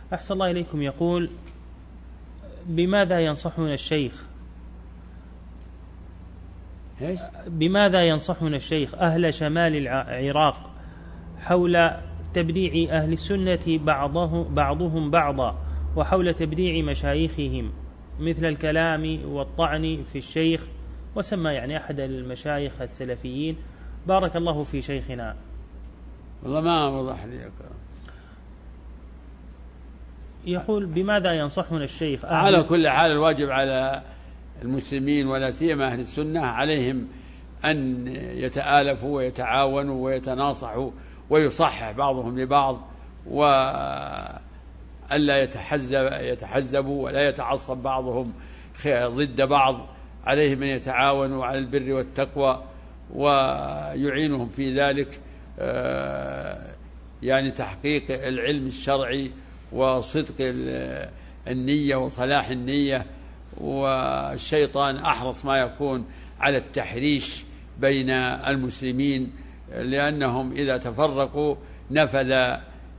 أحسن الله إليكم، يقول: بماذا ينصحنا الشيخ؟ بماذا ينصحنا الشيخ أهل شمال العراق حول تبديع أهل السنة بعضهم بعضا، وحول تبديع مشايخهم مثل الكلام والطعن في الشيخ، وسمى يعني أحد المشايخ السلفيين. بارك الله في شيخنا. والله ما وضح لي. يقول: بماذا ينصحنا الشيخ على كل حال الواجب على المسلمين ولا سيما أهل السنة عليهم أن يتآلفوا ويتعاونوا ويتناصحوا ويصحح بعضهم لبعض، وألا يتحزبوا ولا يتعصب بعضهم ضد بعض. عليهم أن يتعاونوا على البر والتقوى ويعينهم في ذلك يعني تحقيق العلم الشرعي وصدق النية وصلاح النية. والشيطان أحرص ما يكون على التحريش بين المسلمين، لأنهم إذا تفرقوا نفذ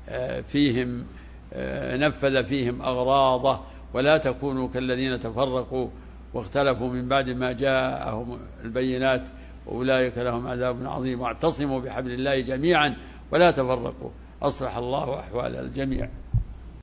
فيهم أغراضه. ولا تكونوا كالذين تفرقوا واختلفوا من بعد ما جاءهم البينات وأولئك لهم عذاب عظيم. واعتصموا بحبل الله جميعا ولا تفرقوا، أصلح الله أحوال الجميع.